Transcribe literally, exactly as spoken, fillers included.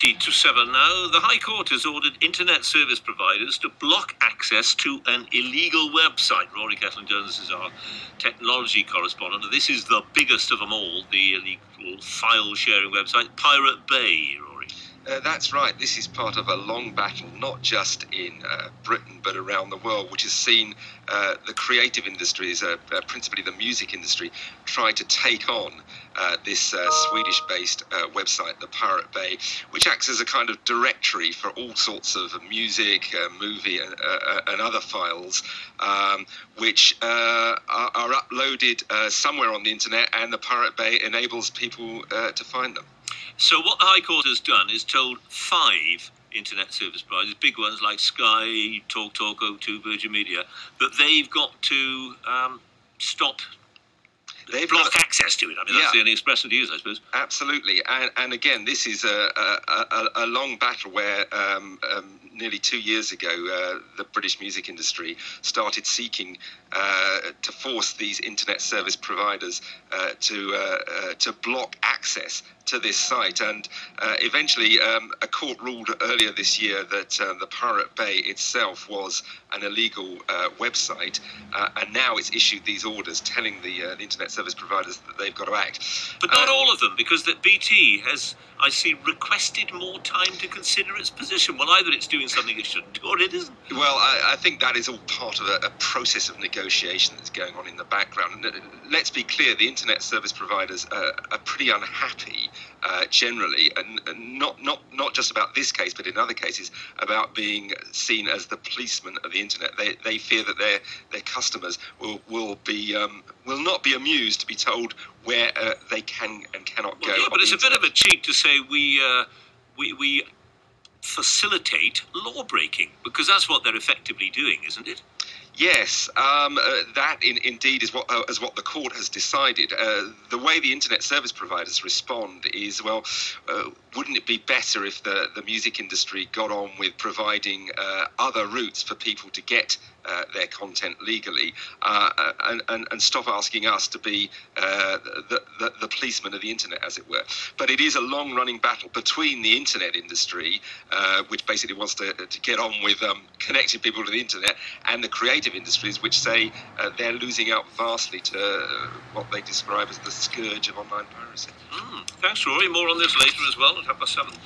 To seven now, the High Court has ordered internet service providers to block access to an illegal website. Rory Kettle-Jones is our technology correspondent. This is the biggest of them all, the illegal file-sharing website, Pirate Bay, Rory. Uh, that's right. This is part of a long battle, not just in uh, Britain, but around the world, which has seen uh, the creative industries, uh, uh, principally the music industry, try to take on uh, this uh, Swedish-based uh, website, the Pirate Bay, which acts as a kind of directory for all sorts of music, uh, movie, and, uh, and other files, um, which uh, are, are uploaded uh, somewhere on the internet, and the Pirate Bay enables people uh, to find them. So what the High Court has done is told five internet service providers, big ones like Sky, TalkTalk, O two, Virgin Media, that they've got to um, stop, they've block got, access to it. I mean, that's yeah, the only expression to use, I suppose. Absolutely. And, and again, this is a, a, a, a long battle where um, um, nearly two years ago, uh, the British music industry started seeking uh, to force these internet service providers uh, to uh, uh, to block access to this site, and uh, eventually um, a court ruled earlier this year that uh, the Pirate Bay itself was an illegal uh, website, uh, and now it's issued these orders telling the, uh, the internet service providers that they've got to act. But not uh, all of them, because that B T has, I see, requested more time to consider its position. Well, either it's doing something it shouldn't do, or it isn't. Well, I, I think that is all part of a, a process of negotiation that's going on in the background. And let's be clear, the internet service providers uh, are pretty unhappy Uh, generally, and, and not, not not just about this case, but in other cases, about being seen as the policeman of the internet. They they fear that their their customers will will be um, will not be amused to be told where uh, they can and cannot well, go. Yeah, but it's internet. a bit of a cheat to say we uh, we we facilitate law breaking, because that's what they're effectively doing, isn't it? Yes, um, uh, that in, indeed is what uh, is what the court has decided. Uh, the way the internet service providers respond is, well, uh, wouldn't it be better if the, the music industry got on with providing uh, other routes for people to get uh, their content legally, uh, and, and, and stop asking us to be uh, the, the, the policeman of the internet, as it were. But it is a long-running battle between the internet industry, uh, which basically wants to, to get on with um, connecting people to the internet, and the creative industries, which say uh, they're losing out vastly to uh, what they describe as the scourge of online piracy. Mm. Thanks, Rory. More on this later as well at half past seven.